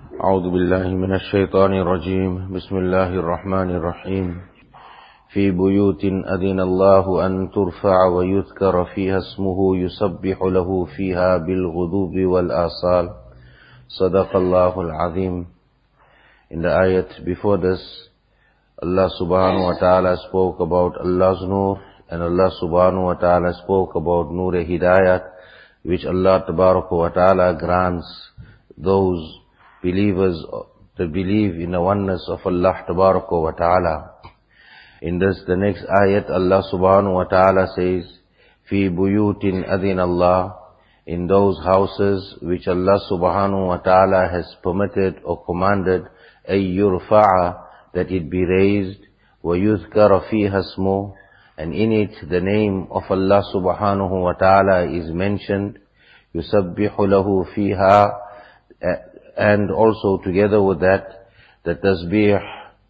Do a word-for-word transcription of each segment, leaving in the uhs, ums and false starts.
أعوذ بالله من الشيطان الرجيم بسم الله الرحمن الرحيم في بيوت أذن الله أن ترفع ويذكر فيها اسمه يسبح له فيها بالغدو والآصال صدق الله العظيم. In the ayat before this, Allah subhanahu wa ta'ala spoke about Allah's nur, and Allah subhanahu wa ta'ala spoke about Nur-e-Hidayat, which Allah tabaraka wa ta'ala grants those believers that believe in the oneness of Allah tabaraka wa ta'ala. In this, the next ayat, Allah subhanahu wa ta'ala says, fi buyutin adhin Allah, in those houses which Allah subhanahu wa ta'ala has permitted or commanded, ay yurfa'a, that it be raised, wa yuzkara fiha ismuh, and in it the name of Allah subhanahu wa ta'ala is mentioned, yusabbihu lahu fiha, and also together with that, the tasbih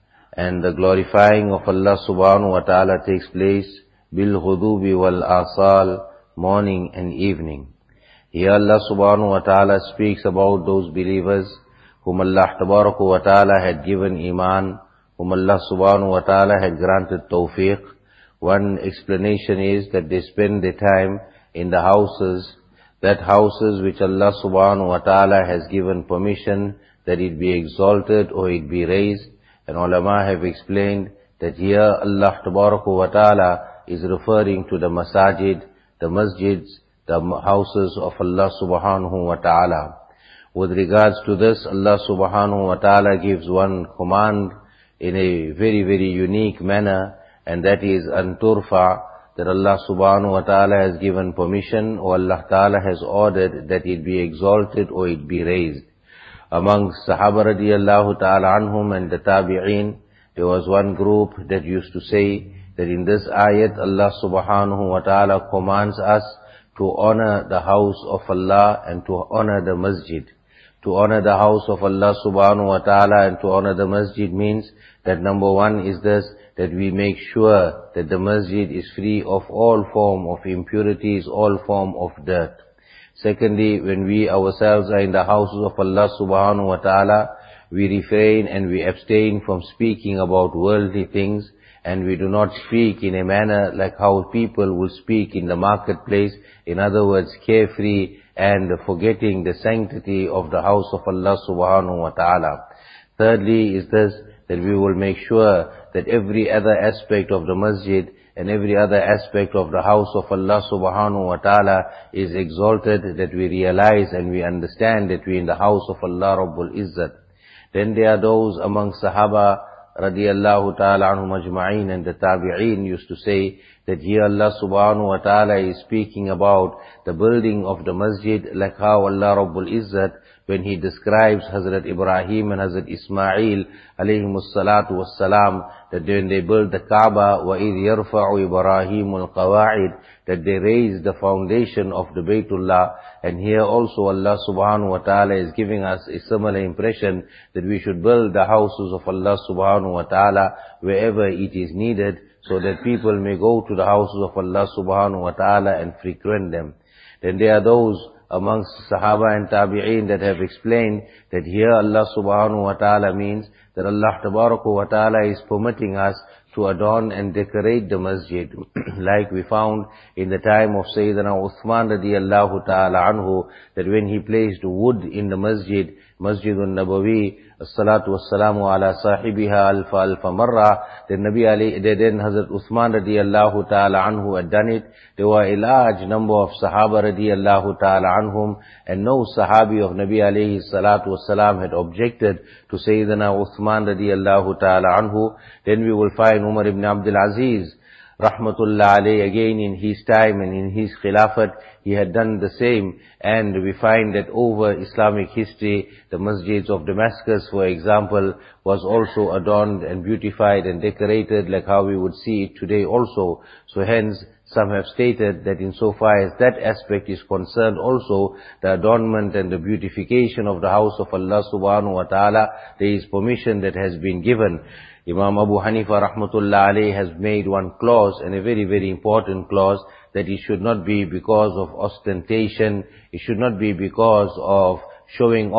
and the glorifying of Allah subhanahu wa ta'ala takes place, bil ghudubi wal asal, morning and evening. Here Allah subhanahu wa ta'ala speaks about those believers whom Allah tabaraka wa ta'ala had given iman, whom Allah subhanahu wa ta'ala had granted tawfiq. One explanation is that they spend their time in the houses, that houses which Allah subhanahu wa ta'ala has given permission that it be exalted or it be raised. And ulama have explained that here Allah tabaraka wa ta'ala is referring to the masajid, the masjids, the houses of Allah subhanahu wa ta'ala. With regards to this, Allah subhanahu wa ta'ala gives one command in a very, very unique manner, and that is an turfa, that Allah subhanahu wa ta'ala has given permission, or Allah ta'ala has ordered that it be exalted or it be raised. Among Sahaba radiyallahu ta'ala anhum and the Tabi'een, there was one group that used to say that in this ayat Allah subhanahu wa ta'ala commands us to honor the house of Allah and to honor the masjid. To honor the house of Allah subhanahu wa ta'ala and to honor the masjid means that number one is this, that we make sure that the masjid is free of all form of impurities, all form of dirt. Secondly, when we ourselves are in the houses of Allah subhanahu wa ta'ala, we refrain and we abstain from speaking about worldly things, and we do not speak in a manner like how people will speak in the marketplace. In other words, carefree and forgetting the sanctity of the house of Allah subhanahu wa ta'ala. Thirdly is this, that we will make sure that every other aspect of the masjid and every other aspect of the house of Allah subhanahu wa ta'ala is exalted, that we realize and we understand that we are in the house of Allah Rabbul Izzat. Then there are those among Sahaba radiyallahu ta'ala anhum ajma'een and the Tabi'een used to say that here Allah subhanahu wa ta'ala is speaking about the building of the masjid, like how Allah Rabbul Izzat, when He describes Hazrat Ibrahim and Hazrat Ismail alayhimus salatu wassalam, that when they built the Kaaba, وَإِذْ يَرْفَعُ إِبْرَاهِيمُ الْقَوَاعِدِ, that they raised the foundation of the Baytullah. And here also Allah subhanahu wa ta'ala is giving us a similar impression that we should build the houses of Allah subhanahu wa ta'ala wherever it is needed, so that people may go to the houses of Allah subhanahu wa ta'ala and frequent them. Then there are those amongst Sahaba and Tabi'een that have explained that here Allah subhanahu wa ta'ala means that Allah tabaraka wa ta'ala is permitting us to adorn and decorate the masjid. Like we found in the time of Sayyidina Uthman radiyallahu ta'ala anhu, that when he placed wood in the masjid, Masjidun Nabawi, as-salatu was-salamu ala sahibiha alfa alfa marra, then Nabi Ali, then Hazrat Uthman radiyallahu ta'ala anhu had done it. There were a large number of Sahaba radiyallahu ta'ala anhum, and no Sahabi of Nabi alayhi salatu was-salam had objected to Sayyidina Uthman radiyallahu ta'ala anhu. Then we will find Umar ibn Abdul Aziz rahmatullah alayhi, again in his time and in his khilafat, he had done the same. And we find that over Islamic history, the masjids of Damascus, for example, was also adorned and beautified and decorated like how we would see it today also. So hence, some have stated that insofar as that aspect is concerned also, the adornment and the beautification of the house of Allah subhanahu wa ta'ala, there is permission that has been given. Imam Abu Hanifa rahmatullah alayhi has made one clause, and a very, very important clause, that it should not be because of ostentation, it should not be because of showing off,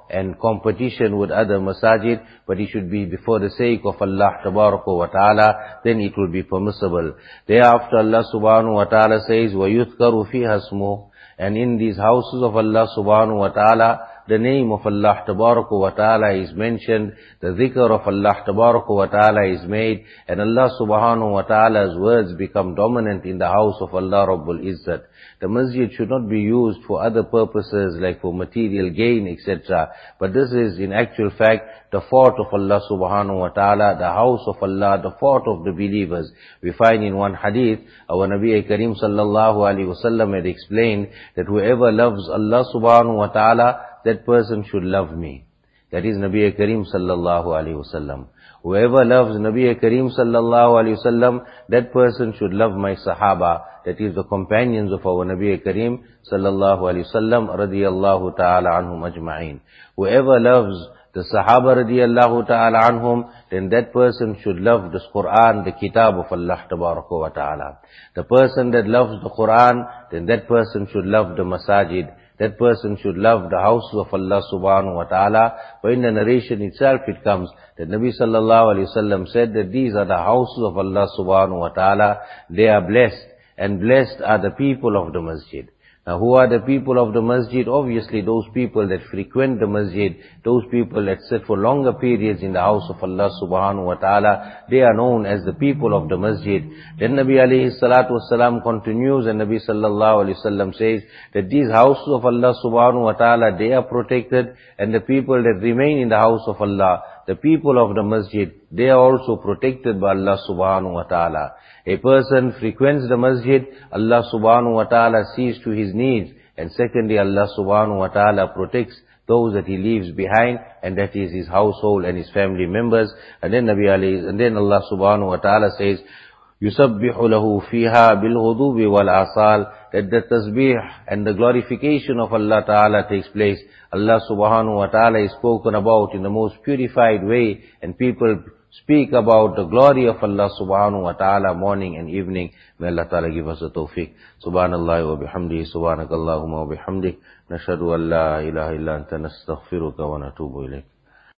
and competition with other masajid, but it should be before the sake of Allah tabaraka wa ta'ala, then it will be permissible. Thereafter Allah subhanahu wa ta'ala says, وَيُذْكَرُ فِيهَا اسْمُهُ, and in these houses of Allah subhanahu wa ta'ala, the name of Allah tabaraka wa ta'ala is mentioned, the dhikr of Allah tabaraka wa ta'ala is made, and Allah subhanahu wa ta'ala's words become dominant in the house of Allah Rabbul Izzat. The masjid should not be used for other purposes like for material gain, et cetera. But this is in actual fact the fort of Allah subhanahu wa ta'ala, the house of Allah, the fort of the believers. We find in one hadith, our Nabi Kareem sallallahu alaihi wasallam had explained that whoever loves Allah subhanahu wa ta'ala, that person should love me. That is Nabi Kareem sallallahu alaihi wasallam. Whoever loves Nabi Kareem sallallahu alaihi wasallam, that person should love my Sahaba. That is the companions of our Nabi Kareem sallallahu alaihi wasallam radiyallahu ta'ala anhum ajma'in. Whoever loves the Sahaba radiyallahu ta'ala anhum, then that person should love this Quran, the Kitab of Allah tabaraka wa ta'ala. The person that loves the Quran, then that person should love the Masajid. That person should love the houses of Allah subhanahu wa ta'ala. But in the narration itself it comes that Nabi sallallahu alayhi wa sallam said that these are the houses of Allah subhanahu wa ta'ala. They are blessed, and blessed are the people of the masjid. Now who are the people of the masjid? Obviously those people that frequent the masjid, those people that sit for longer periods in the house of Allah subhanahu wa ta'ala, they are known as the people of the masjid. Then Nabi alayhi salatu wasalam continues, and Nabi sallallahu alayhi wasallam says that these houses of Allah subhanahu wa ta'ala, they are protected, and the people that remain in the house of Allah, the people of the masjid, they are also protected by Allah subhanahu wa ta'ala. A person frequents the masjid, Allah subhanahu wa ta'ala sees to his needs, and secondly Allah subhanahu wa ta'ala protects those that he leaves behind, and that is his household and his family members. And then Nabi alayhi, and then Allah subhanahu wa ta'ala says, يُسَبِّحُ لَهُ فِيهَا بِالْغُدُوِّ وَالْآصَالِ, that the tasbih and the glorification of Allah ta'ala takes place. Allah subhanahu wa ta'ala is spoken about in the most purified way, and people speak about the glory of Allah subhanahu wa ta'ala morning and evening. May Allah ta'ala give us the tawfiq. Subhanallah wa bihamdihi, subhanakallahumma wa bihamdik, nashhadu an la ilaha illa anta nastaghfiruka wa natubu ilayk.